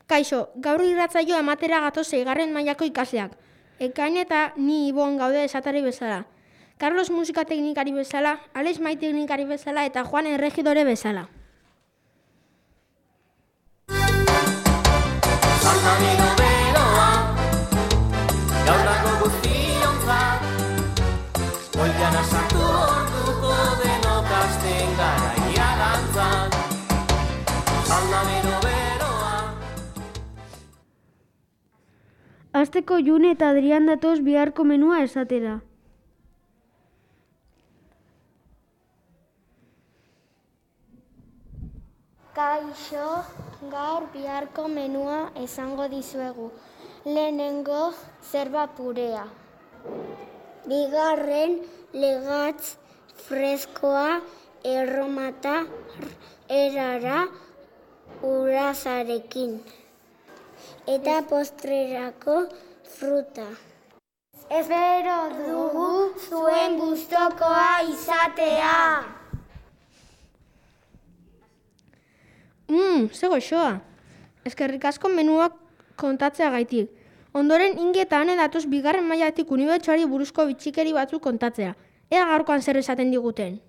Kaixo, gaur irratsaioa ematera gatoz 6. mailako ikasleak. Ekain eta ni Ibon gaude esatari bezala. Carlos musika teknikari bezala, Alex mai teknikari bezala eta Juan erregidore bezala. Saltamino beroa, gaurrako guztiontzat, oian asartu orduko denok asten garaia dantzat. Saltamino beroa. Asteko June eta Adrian datoz biharko menua esatera. Kaixo, gaur biharko menua esango dizuegu. Lehenengo zerba purea. Bigarren legatz freskoa erromata erara urazarekin. Eta postrerako fruta. Espero dugu zuen gustokoa izatea. Ze goxoa. Eskerrik asko menuak kontatzea gaitik. Ondoren Inge eta Ane datoz 2. mailatik unibertsoari buruzko bitxikeri batzuk kontatzea. Ea gaurkoan zer esaten diguten.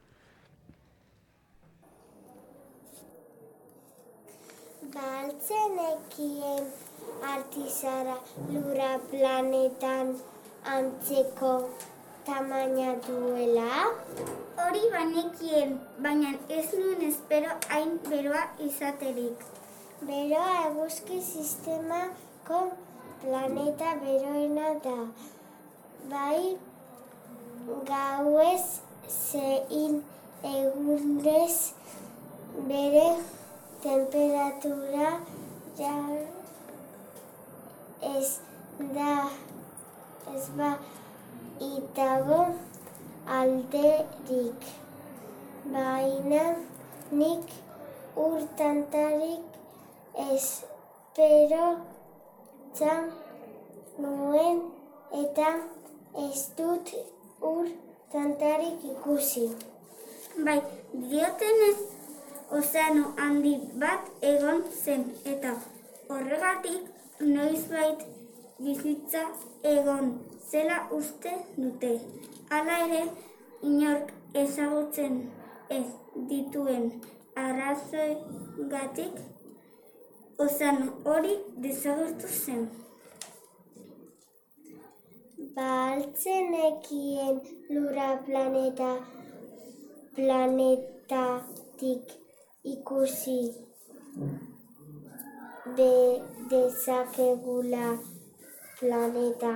Baltzenekien artizara lura planetan antzeko tamaina duela? Hori banekien, baina ez nuen espero hain beroa izaterik. Beroa eguzki sistemako planeta beroena da. Bai, gauez zein egunez bere temperatura ez ba itago alderik. Baina nik urtantarik espero nuen eta ez dut urtantarik ikusi. Bai, diotenez ozeano handi bat egon zen eta horregatik noizbait bizitza egon zela uste dute. Hala ere, inork ezagutzen ez dituen arrazoigatik ozeano hori desagertu zen. Baltzenekien lura planetatik ikusi dezakegula planeta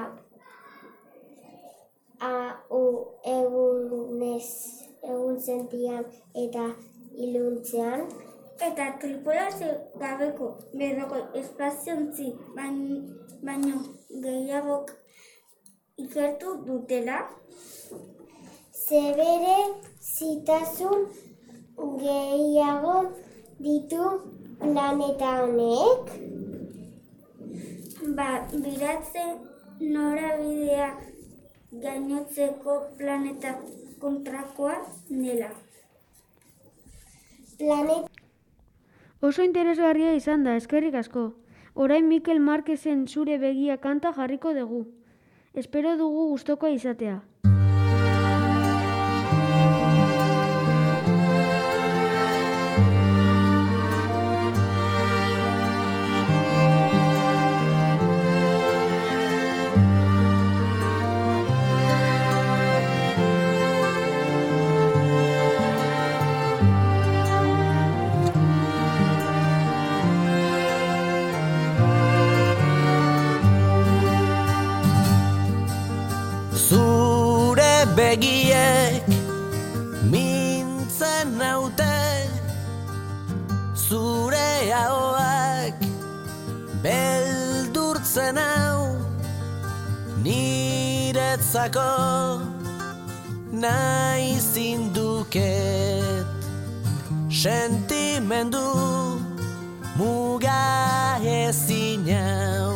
egunsentian eta iluntzean. Eta tripulazio gabeko berroko espaziontzi baino gehiagok ikertu dutela. Zebere zitasun gehiago ditu planeta honek? Biratzen norabidea gainotzeko planeta kontrakoa dela. Oso interesgarria izan da, eskerrik asko. Orain Mikel Marquezen Zure begia kanta jarriko dugu. Espero dugu gustokoa izatea. Begiek mintzen naute, zure ahoak beldurtzen hau, niretzako nahi zinduket, sentimendu muga ezin hau.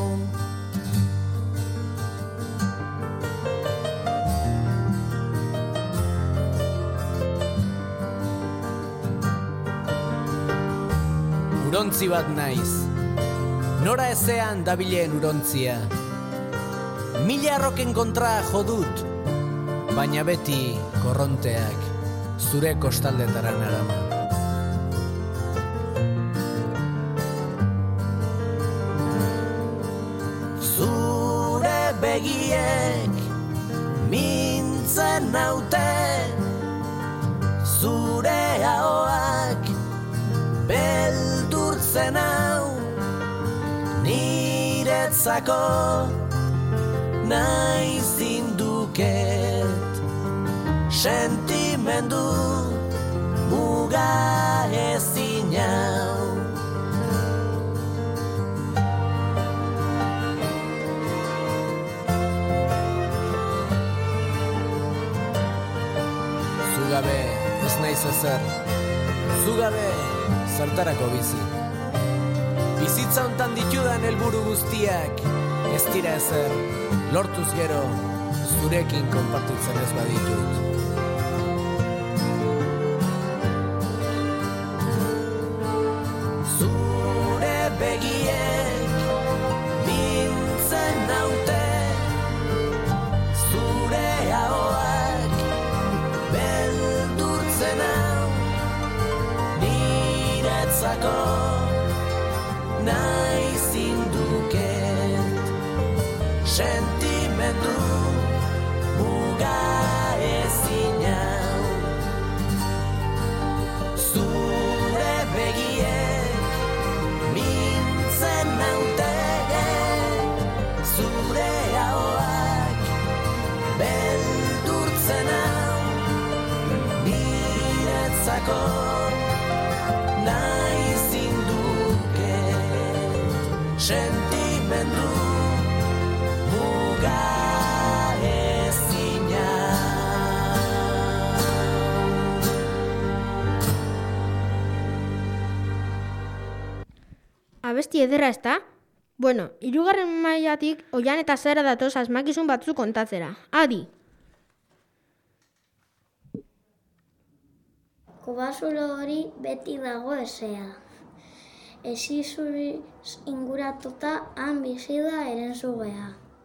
Urontzi bat naiz, nora ezean dabilen urontzia. Mila arroken kontra jodut, baina beti korronteak zure kostaldetara narama. Zure begiek mintzen naute, zure ahoak beldurtzen hau, niretzako nahi zinduket sentimendu muga ezin hau. Zugabe ez naiz ezer, zugabe zertarako bizi. Bizitza hontan ditudan helburu guztiak ez dira ezer, lortuz gero zurekin konpartitzen ez baditut. Zure begiek mintzen naute, zure ahoak beldurtzen hau, niretzako nahi zinduket sentimendu muga ezin hau. Zure begiek mintzen naute, zure ahoak beldurtzen hau, niretzako nahi zinduket sentimendu muga ezin hau. Abesti ederra ezta? Bueno, 3. mailatik Oian eta Sara datoz asmakizun batzuk kontatzera. Adi! Kobazulo hori beti dago esea. Ezi zuri inguratuta han bizi da herensugea.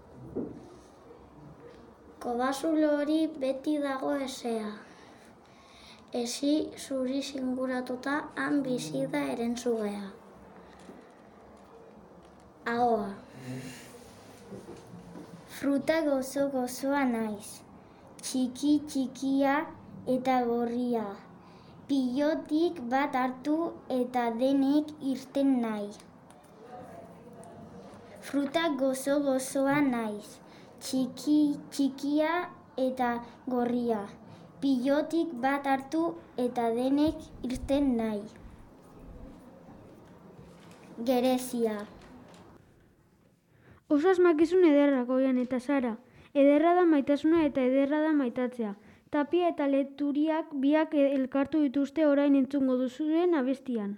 Kobazulo hori beti dago esea. Ezi zuri inguratuta han bizi da herensugea. Ahoa. Fruta gozoa naiz. Txiki txikia eta gorria. Pilotik bat hartu eta denek irten nahi. Fruta gozoa naiz. Txikia eta gorria. Pilotik bat hartu eta denek irten nahi. Gerezia. Oso asmakizun ederrak Oian eta Sara. Ederra da maitasuna eta ederra da maitatzea. Tapia eta Leturiak biak elkartu dituzte orain entzungo duzuen abestian.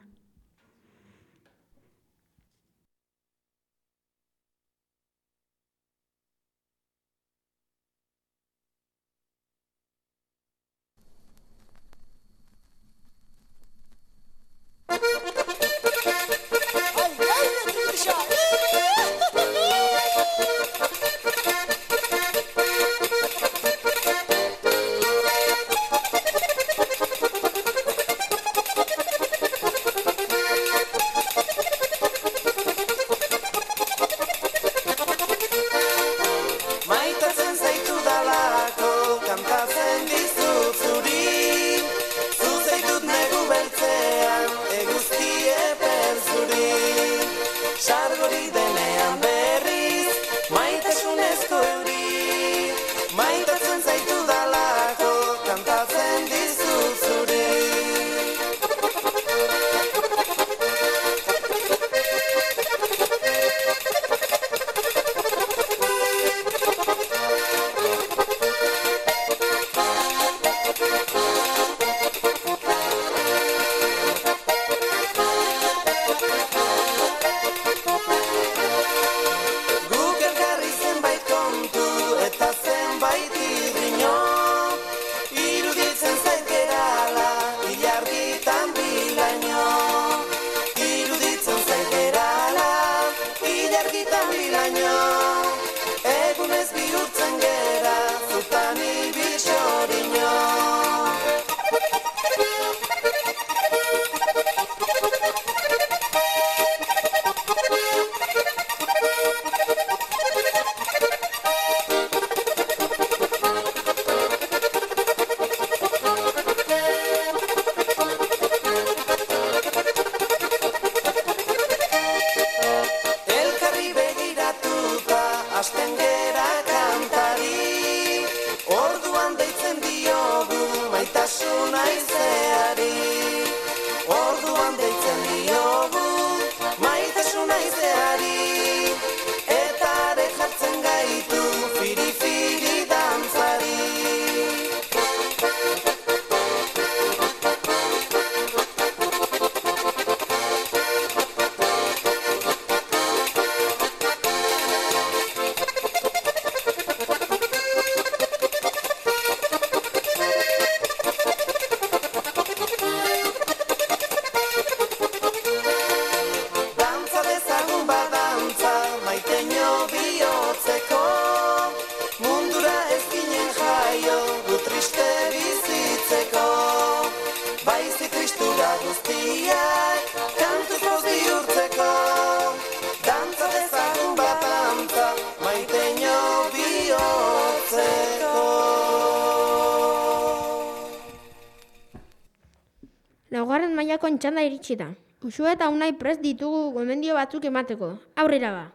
mailako txanda iritsi da. Uxue eta Unai prest ditugu gomendio batzuk emateko. Aurrera ba.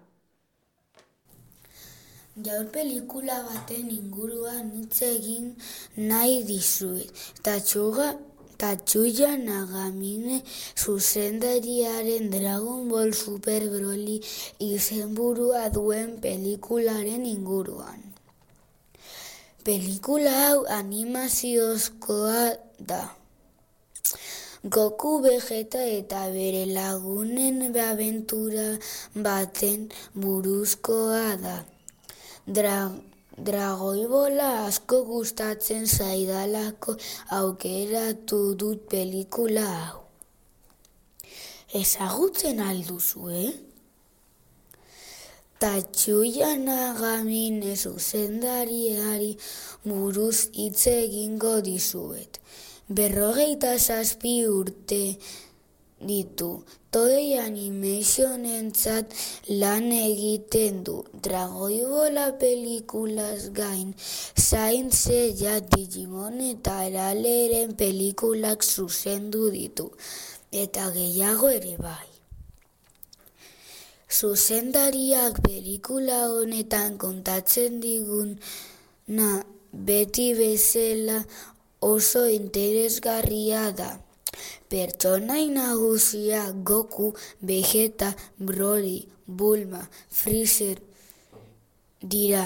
Gaur pelikula baten inguruan hitz egin nahi dizuet. Tatsuya Nagamine zuzendariaren Dragon Ball Super Broly izenburua duen pelikularen inguruan. Pelikula hau animaziozkoa da. Goku, Vegeta eta bere lagunen abentura baten buruzkoa da. Dragoi Bola asko gustatzen zaidalako aukeratu dut pelikula hau. Ezagutzen alduzue? Tatsuya Nagamine zuzendariari buruz hitz egingo dizuet. 47 urte ditu. Toei Animationentzat lan egiten du. Dragoi Bola pelikulaz gain, Saint Seiya, Digimon eta Araleren pelikulak zuzendu ditu. Eta gehiago ere bai. Zuzendariak pelikula honetan kontatzen diguna beti bezala oso interesgarria da. Pertsonai nagusia Goku, Vegeta, Broly, Bulma, Freezer dira.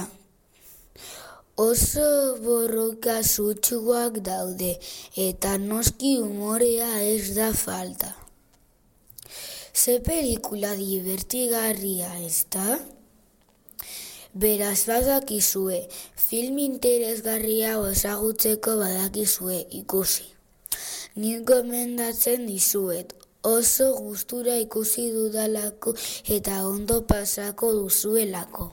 Oso borroka sutsuak daude eta noski umorea ez da falta. Ze pelikula divertigarria, ezta? Beraz badakizue, film interesgarria ezagutzeko badakizue ikusi. Nik gomendatzen dizuet, oso gustura ikusi dudalako eta ondo pasako duzuelako.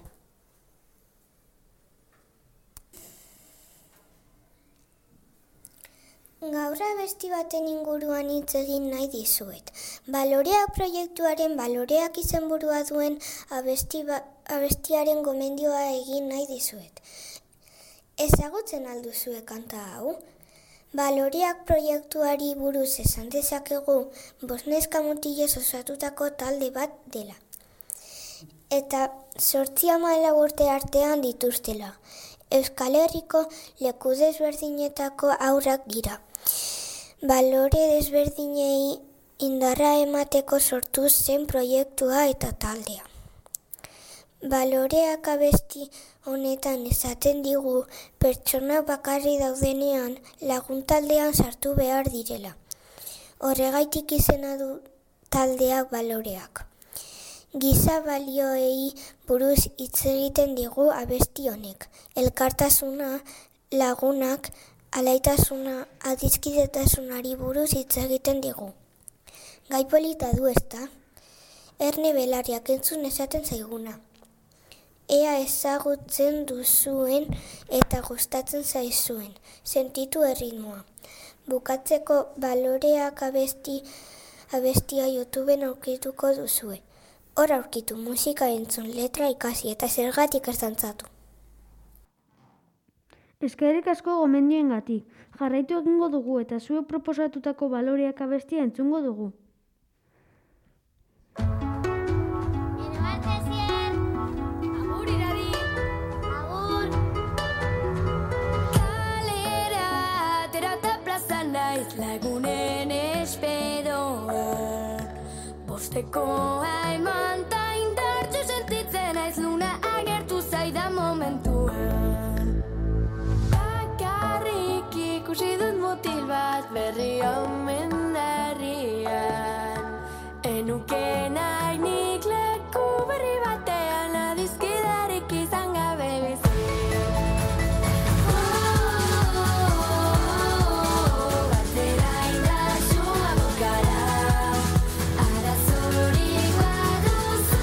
Gaur abesti baten inguruan hitz egin nahi dizuet. Baloreak proiektuaren baloreak izenburua duen abestiaren gomendioa egin nahi dizuet. Ezagutzen alduzue kanta hau? Baloreak proiektuari buruz esan dezakegu 5 neska mutilez osatutako talde bat dela. Eta 8-14 urte artean dituztela. Euskal Herriko leku desberdinetako haurrak dira. Balore desberdinei indarra emateko sortu zen proiektua eta taldea. Baloreak abesti honetan esaten digu pertsona bakarri daudenean laguntaldean sartu behar direla. Horregaitik izena du taldeak baloreak. Giza balioei buruz hitz egiten digu abesti honek. Elkartasuna, lagunak, alaitasuna, adiskidetasunari buruz hitz egiten digu. Gai polita du, ezta? Erne Belarriak entzun esaten zaiguna. Ea ezagutzen duzuen eta gustatzen zaizuen, sentitu erritmoa. Bukatzeko baloreak abestia YouTubeen aurkituko duzue. Hor aurkitu musika entzun, letra ikasi eta zergatik ez dantzatu. Eskerrik asko gomendioengatik. Jarraitu egingo dugu eta zuek proposatutako baloreak abestia entzungo dugu. Lagunen esperoa Bosteko haimanta indartxu sentitzen aiz luna agertu zaidan momentuan Bakarrik ikusi dut mutil bat berri omen herrian Enuke nahi nik leku berri batean adizkidarik izan gabe bizi Arazorik baduzu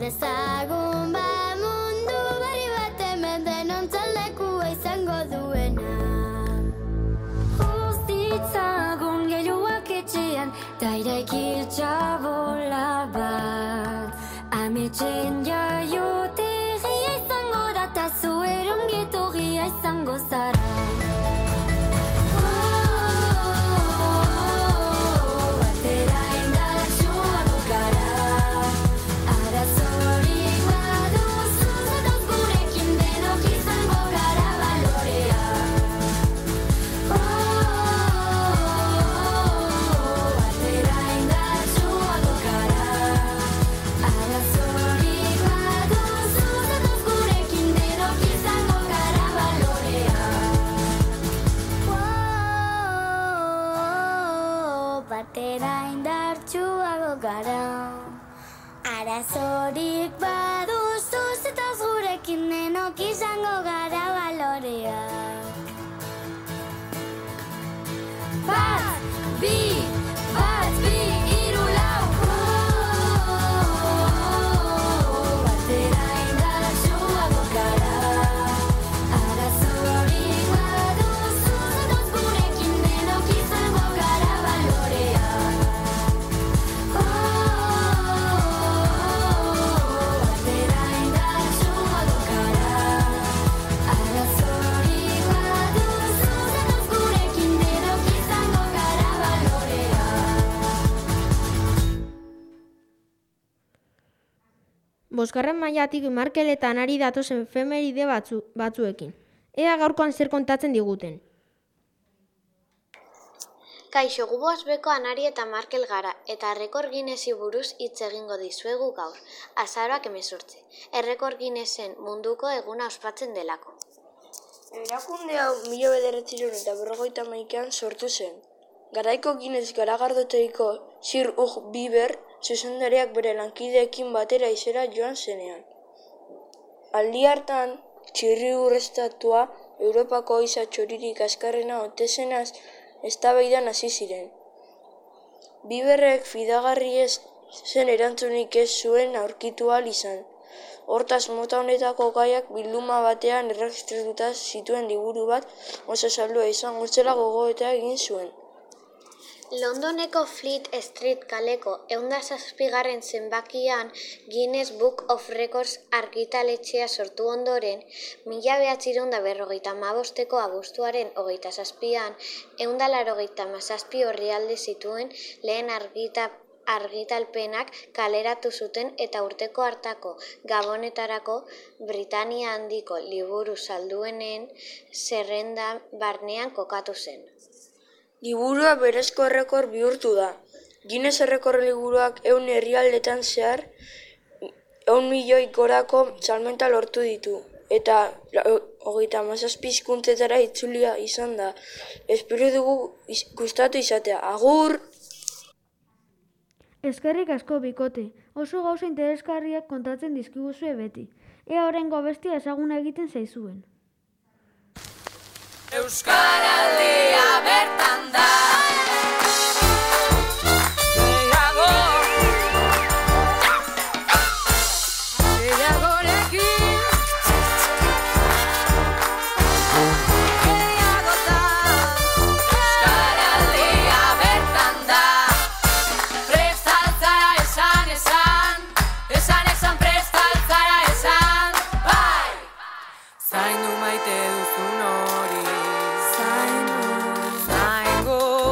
dezagun mundu berri bat hemen denon txaldekua izango duena. Uz ditzagun gailuak etxean, ta iraikiltza bola bat. Ametxen jaiotegia izango da, ta zuen ongietorria izango zara. Batera indartsuago gara. Arazorik baduzu zetaz gurekin denok izango gara balorea. Bat, bi, hiru, lau. Batera indartsuago gara. Arazorik baduzu zetaz gurekin denok izango gara balorea. Bosgarren mailatik Markel eta Anari datozen efemeride batzuekin. Ea gaurkoan zer kontatzen diguten. Kaixo, gu Bosbeko Anari eta Markel gara, eta errekor Guinnesi buruz hitz egingo dizuegu gaur, azaroak 18. Errekor Guinnessen munduko eguna ospatzen delako. Erakunde hau 1951an sortu zen. Garaiko Guinness garagardotegiko Sir Hugh Beaver zuzendariak bere lankideekin batera izera joan zenean. Aldi hartan, txirri urreztatua Europako giza txoririk azkarrena ote zenaz eztabaidan hasi ziren. Beaverrek fidagarri ez zen erantzunik ez zuen aurkitu ahal izan. Hortaz, mota honetako gaiak bilduma batean erregistratuta zituen liburu bat oso saldua izango zela gogoeta egin zuen. Londoneko Fleet Street kaleko 107. zenbakian Guinness Book of Records argitaletxea sortu ondoren, 1955ko abuztuaren 27an 187 orrialde zituen lehen argitalpenak kaleratu zuten eta urteko hartako Gabonetarako Britania handiko liburu salduenen zerrenda barnean kokatu zen. Liburua berezko errekor bihurtu da. Guinness errekor liburuak 100 herrialdetan zehar 100 milioi gorako salmenta lortu ditu, eta 37 hizkuntzatara itzulia izan da. Espero dugu gustatu izatea. Agur! Eskerrik asko bikote, oso gauza interesgarriak kontatzen dizkiguzue beti. Ea oraingo abestia ezaguna egiten zaizuen. Euskaraldia bertan da. Zaindu maite duzun hori, zaindu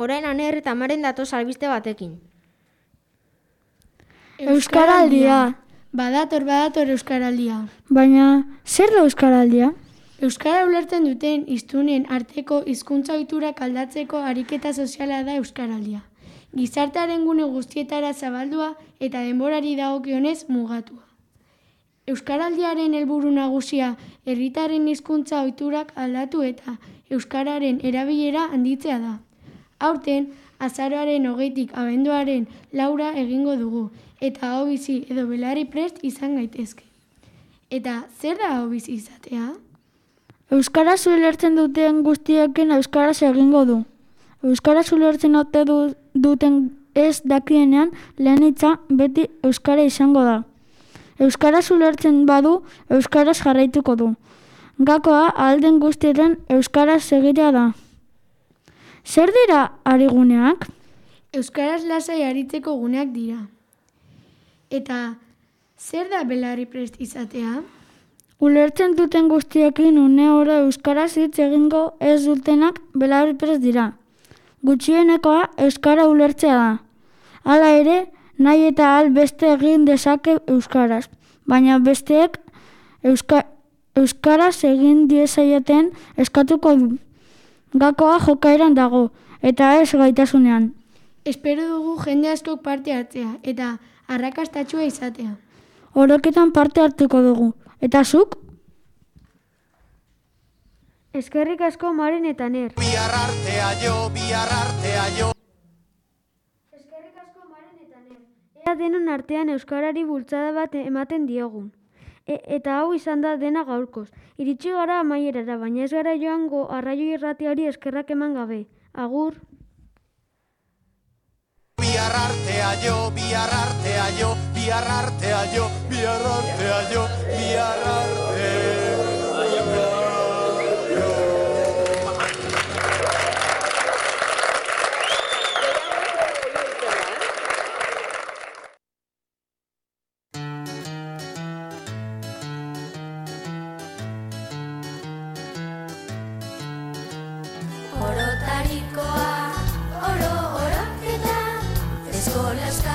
orain Aner eta Maren datoz albiste batekin. Euskaraldia. Badator Euskaraldia. Baina, zer da Euskaraldia? Euskara ulertzen duten hiztunen arteko hizkuntza ohiturak aldatzeko ariketa soziala da Euskaraldia. Gizartearen gune guztietara zabaldua eta denborari dagokionez mugatua. Euskaraldiaren helburu nagusia herritarren hizkuntza ohiturak aldatu eta euskararen erabilera handitzea da. Aurten, azaroaren 20tik abenduaren 4 egingo dugu, eta aho bizi edo belarri prest izan gaitezke. Eta zer da aho bizi izatea? Euskaraz ulertzen duten guztiekin euskaraz egingo du. Euskaraz ulertzen ote duten ez dakienean lehen hitza beti euskara izango da. Euskaraz ulertzen badu, euskaraz jarraituko du. Gakoa alden guztietan euskaraz egitea da. Zer dira ariguneak? Euskaraz lasai aritzeko guneak dira. Eta zer da belarri prest izatea? Ulertzen duten guztiekin une oro euskaraz hitz egingo ez dutenak belarri prest dira. Gutxienekoa euskara ulertzea da. Hala ere, nahi eta ahal beste egin dezake euskaraz, baina besteek euskaraz egin diezaioten eskatuko du. Gakoa jokaeran dago, eta ez gaitasunean. Espero dugu jende askok parte hartzea, eta arrakastatsua izatea. Oroketan parte hartuko dugu, eta zuk? Eskerrik asko Maren eta Aner. Bihar artea jo. Eskerrik asko Maren eta Aner. Ea denon artean euskarari bultzada bat ematen diogun. Eta hau izan da dena gaurkoz. Iritsi gara amaierara, baina ez gara joango Arraio Irratiari eskerrak eman gabe. Agur. Bihar artea jo. Orotarikoa, oroketa, eskola